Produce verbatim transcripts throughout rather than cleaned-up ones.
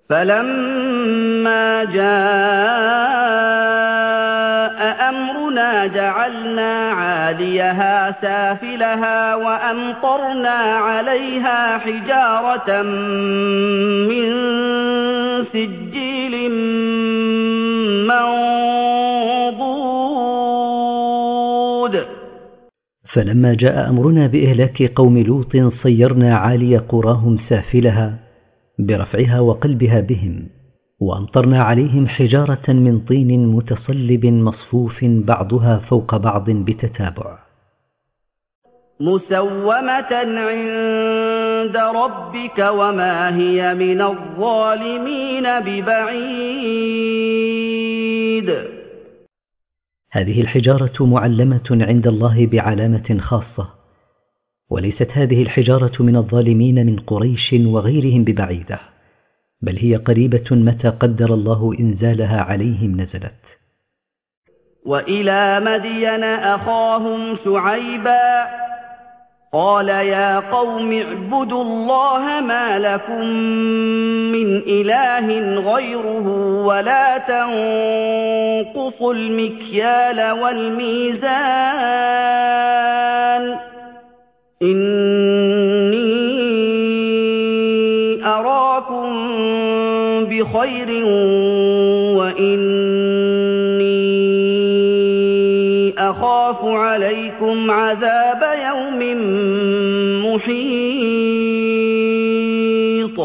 فَلَمَّا جَاءَ أَمْرُنَا جَعَلْنَا عَالِيَهَا سَافِلَهَا وَأَمْطَرْنَا عَلَيْهَا حِجَارَةً مِّن سِجِّيلٍ مَّنضُودٍ. فلما جاء أمرنا بإهلاك قوم لوط صيرنا عالي قراهم سافلها برفعها وقلبها بهم، وأمطرنا عليهم حجارة من طين متصلب مصفوف بعضها فوق بعض بتتابع، مُّسَوَّمَةً عِندَ رَبِّكَ وَمَا هِيَ مِنَ الظَّالِمِينَ بِبَعِيدٍ. هذه الحجارة معلمة عند الله بعلامة خاصة، وليست هذه الحجارة من الظالمين من قريش وغيرهم ببعيدة، بل هي قريبة متى قدر الله إنزالها عليهم نزلت. وإلى مدين أخاهم شعيبا قال يا قوم اعبدوا الله ما لكم من إله غيره ولا تنقصوا المكيال والميزان إني أراكم بخير وإني أخاف عليكم عذاب يوم محيط.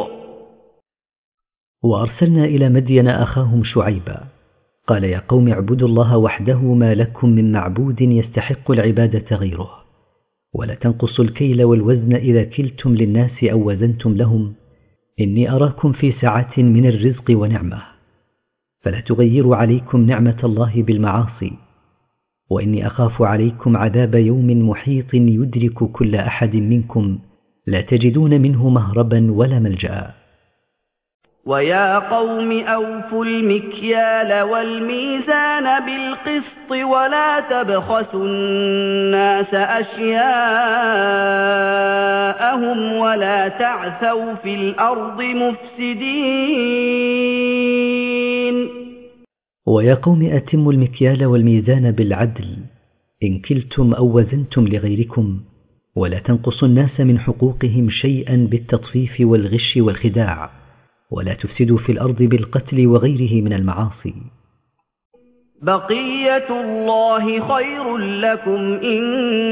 وأرسلنا إلى مدين أخاهم شعيبا قال يا قوم اعبدوا الله وحده ما لكم من معبود يستحق العبادة غيره، ولا تنقصوا الكيل والوزن إذا كلتم للناس أو وزنتم لهم، إني أراكم في سعة من الرزق ونعمة، فلا تغيروا عليكم نعمة الله بالمعاصي، وإني أخاف عليكم عذاب يوم محيط يدرك كل أحد منكم لا تجدون منه مهربا ولا ملجأ. ويا قوم أوفوا المكيال والميزان بالقسط ولا تبخسوا الناس أشياءهم ولا تعثوا في الأرض مفسدين. ويا قوم أتموا المكيال والميزان بالعدل إن كلتم أو وزنتم لغيركم، ولا تنقصوا الناس من حقوقهم شيئا بالتطفيف والغش والخداع، ولا تفسدوا في الأرض بالقتل وغيره من المعاصي. بقية الله خير لكم إن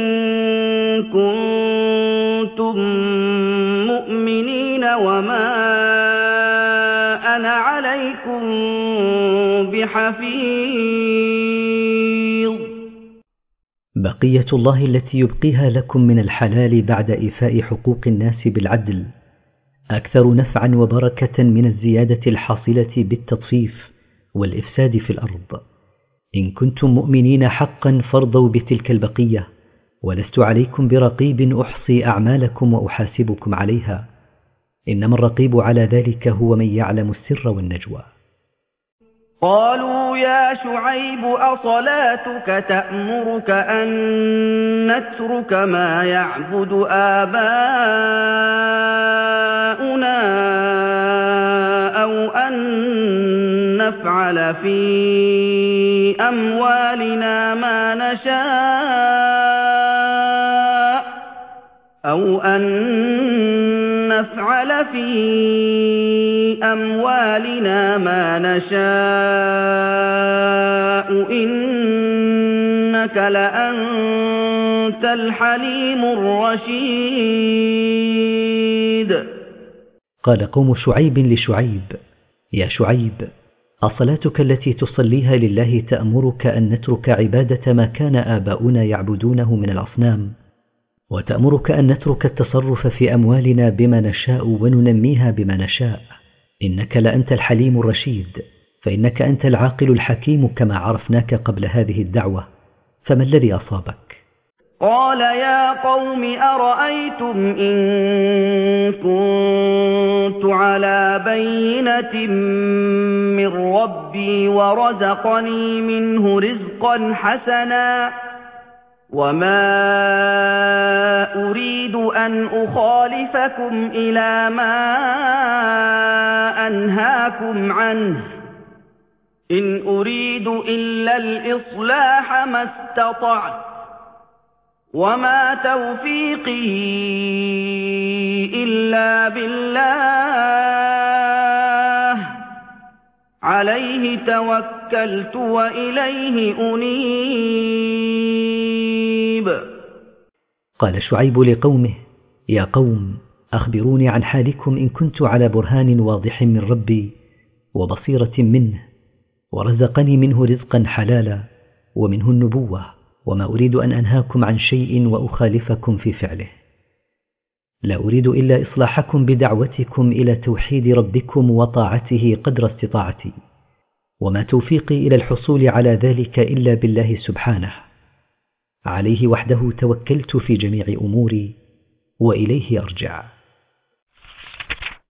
كنتم مؤمنين وما أنا عليكم بحفيظ. بقية الله التي يبقيها لكم من الحلال بعد إيفاء حقوق الناس بالعدل أكثر نفعا وبركة من الزيادة الحاصلة بالتطفيف والإفساد في الأرض. إن كنتم مؤمنين حقا فارضوا بتلك البقية، ولست عليكم برقيب أحصي أعمالكم وأحاسبكم عليها، إنما الرقيب على ذلك هو من يعلم السر والنجوى. قالوا يا شعيب أصلاتك تأمرك أن نترك ما يعبد آباؤنا أو أن نفعل في أموالنا ما نشاء أو أن نفعل في أموالنا ما نشاء إنك لأنت الحليم الرشيد. قال قوم شعيب لشعيب يا شعيب أصلاتك التي تصليها لله تأمرك أن نترك عبادة ما كان آباؤنا يعبدونه من الأصنام، وتأمرك أن نترك التصرف في أموالنا بما نشاء وننميها بما نشاء، إنك لأنت الحليم الرشيد، فإنك أنت العاقل الحكيم كما عرفناك قبل هذه الدعوة، فما الذي أصابك؟ قال يا قوم أرأيتم إن كنت على بينة من ربي ورزقني منه رزقا حسنا وَمَا أُرِيدُ أَنْ أُخَالِفَكُمْ إِلَىٰ مَا أَنْهَاكُمْ عَنْهُ ۚ إِنْ أُرِيدُ إِلَّا الْإِصْلَاحَ مَا اسْتَطَعْتُ ۚ وَمَا تَوْفِيقِي إِلَّا بِاللَّهِ ۚ عَلَيْهِ تَوَكَّلْتُ وَإِلَيْهِ أُنِيبُ. قال شعيب لقومه: يا قوم، أخبروني عن حالكم إن كنت على برهان واضح من ربي وبصيرة منه، ورزقني منه رزقا حلالا ومنه النبوة، وما أريد أن أنهاكم عن شيء وأخالفكم في فعله. لا أريد إلا إصلاحكم بدعوتكم إلى توحيد ربكم وطاعته قدر استطاعتي، وما توفيقي إلى الحصول على ذلك إلا بالله سبحانه، عليه وحده توكلت في جميع أموري وإليه أرجع.